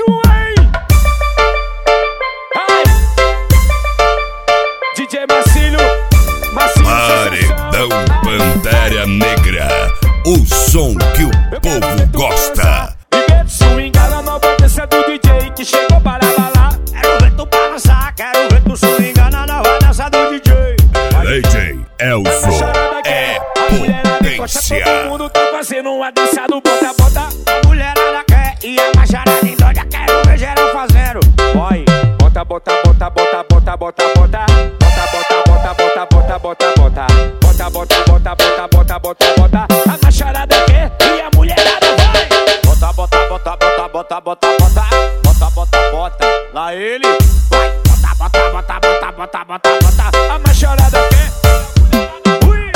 uma, hein? Ai! DJ Marcinho Paredão Pantera Negra, o som que o povo gosta. E vento swingar na nova dança do DJ que chegou para balar. Quero ver tu balançar, quero ver tu swingar na nova dança do DJ. DJ Elso é potência. Todo mundo tá fazendo uma dança do bota, bota. A mulherada quer e a macharada endoida. Quero ver geral fazendo. Oi, bota, bota, bota, bota, bota, bota, bota. Bota, bota, bota, bota, bota, bota, bota. Bota, bota, bota, bota, bota, bota, bota. A macharada quer e a mulherada vai. Bota, bota, bota, bota, bota, bota, bota. Bota, bota, bota. Lá ele. Vai. Bota, bota, bota, bota, bota, bota, bota. A macharada quer. Ui.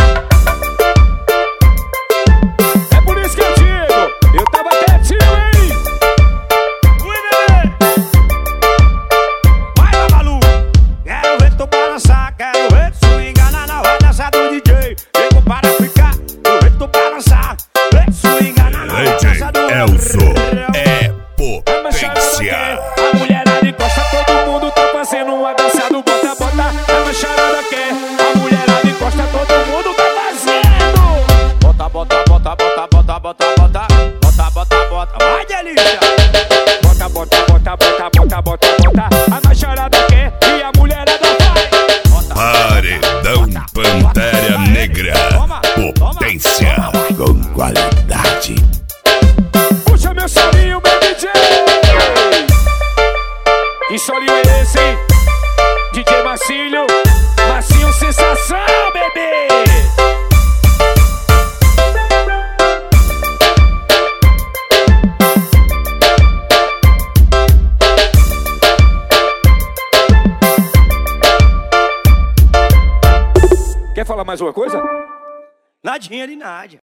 É por isso que eu digo, eu tava quietinho, hein? Ui, bebê. Vai, Babalu. Quero ver tu balançar, quero ver tu swingar na nova dança do DJ. Chego para ficar, quero ver tu balançar. Ver tu swingar na nova dança do DJ Elso é A macharada potência. quer, a mulherada encosta, todo mundo tá fazendo uma dança do bota, bota. A macharada quer, a mulherada encosta, todo mundo tá fazendo. Bota, bota, bota, bota, bota, bota, bota. Bota, bota, bota. Vai, delícia. Bota, bota, bota, bota, bota, bota, bota. A macharada quer e a mulherada vai. Paredão Pantera Negra, potência com qualidade. Puxa meu solinho, meu DJ. Que solinho é esse, hein? DJ Marcinho, Marcinho sensação, bebê. Quer falar mais uma coisa? Nadinha de Nádia.